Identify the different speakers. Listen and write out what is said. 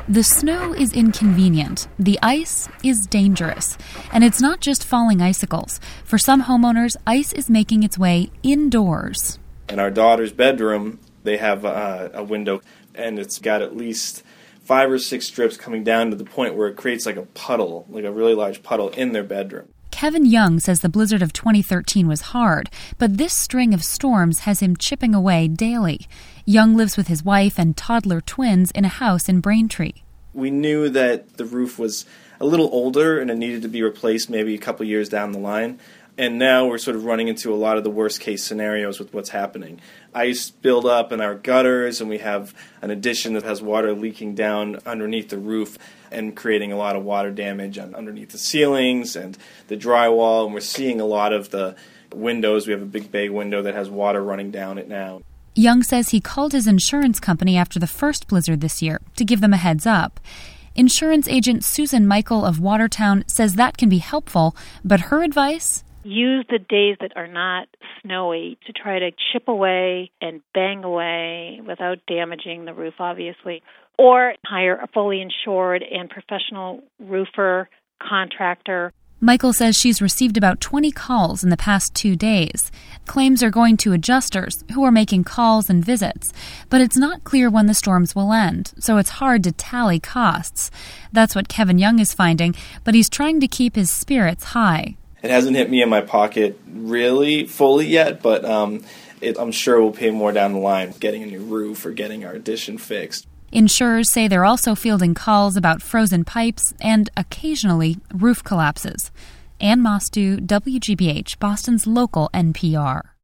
Speaker 1: The snow is inconvenient, the ice is dangerous, and it's not just falling icicles. For some homeowners, ice is making its way indoors.
Speaker 2: In our daughter's bedroom, they have a window, and it's got at least 5 or 6 strips coming down to the point where it creates like a puddle, like a really large puddle in their bedroom.
Speaker 1: Kevin Young says the blizzard of 2013 was hard, but this string of storms has him chipping away daily. Young lives with his wife and toddler twins in a house in Braintree.
Speaker 2: We knew that the roof was a little older and it needed to be replaced maybe a couple years down the line. And now we're sort of running into a lot of the worst-case scenarios with what's happening. Ice build up in our gutters, and we have an addition that has water leaking down underneath the roof and creating a lot of water damage underneath the ceilings and the drywall. And we're seeing a lot of the windows. We have a big bay window that has water running down it now.
Speaker 1: Young says he called his insurance company after the first blizzard this year to give them a heads up. Insurance agent Susan Michael of Watertown says that can be helpful, but her advice?
Speaker 3: Use the days that are not snowy to try to chip away and bang away without damaging the roof, obviously. Or hire a fully insured and professional roofer, contractor.
Speaker 1: Michael says she's received about 20 calls in the past 2 days. Claims are going to adjusters who are making calls and visits. But it's not clear when the storms will end, so it's hard to tally costs. That's what Kevin Young is finding, but he's trying to keep his spirits high.
Speaker 2: It hasn't hit me in my pocket really fully yet, but I'm sure we'll pay more down the line, getting a new roof or getting our addition fixed.
Speaker 1: Insurers say they're also fielding calls about frozen pipes and, occasionally, roof collapses. Ann Mostu, WGBH, Boston's local NPR.